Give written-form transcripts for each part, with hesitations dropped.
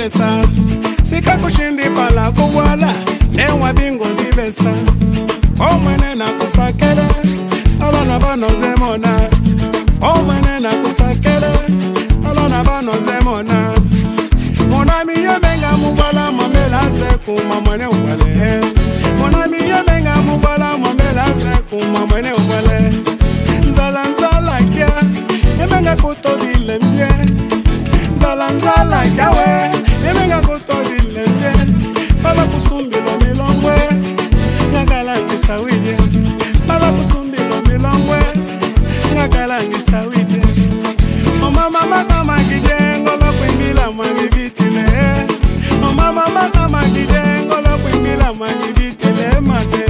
besa sika kushindi pala kuwala ewa bingo bibesa omwene na kusakele alona bano zemona omwene na kusakele alona bano zemona mon ami yemenga muvala mamela se kuma mwene ubale mon ami yemenga muvala mamela se kuma mwene ubale nzala nzala kya yemenga kutobile mbye nzala nzala kya we yemenga kutobile mbye bala kusumbilo milongwe ngakala ngisawide bala kusumbilo milongwe ngakala ngisawide mama mama makije ngolo kwimbila mangibitile mama mama makije ngolo kwimbila mangibitile mate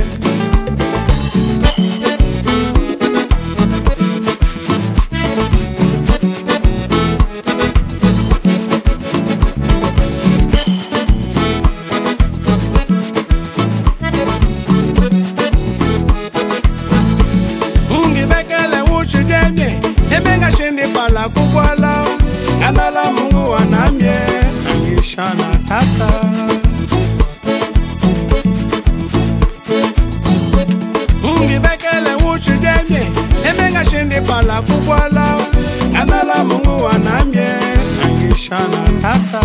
ungibekele ushijemye ebenga shindi pala kukwala kanala Mungu wanamye angishana tata ungibekele ushijemye ebenga shindi pala kukwala kanala Mungu wanamye angishana tata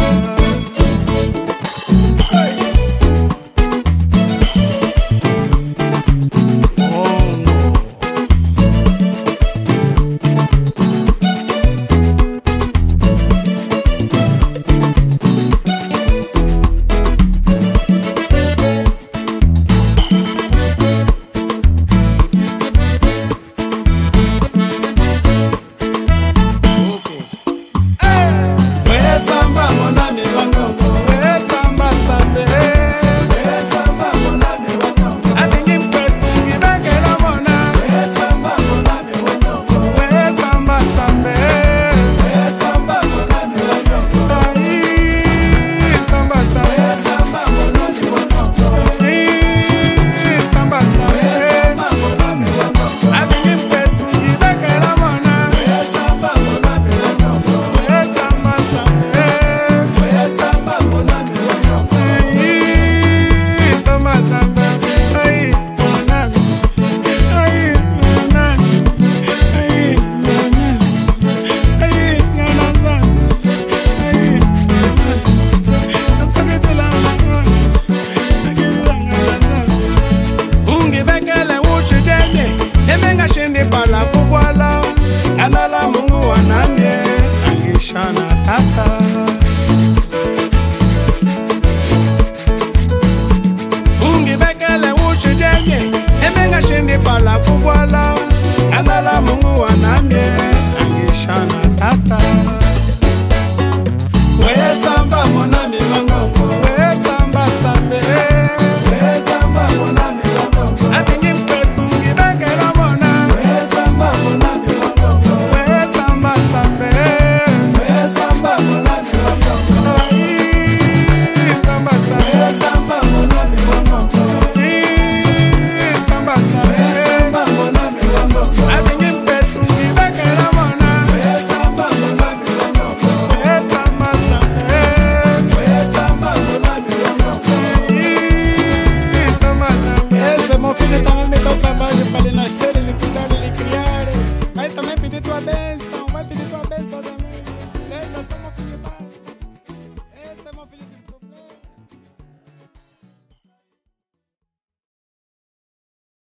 shindi pala kukwala kanala Mungu wanamye angishana tata ungibekele ushijemye emenga shindi pala kukwala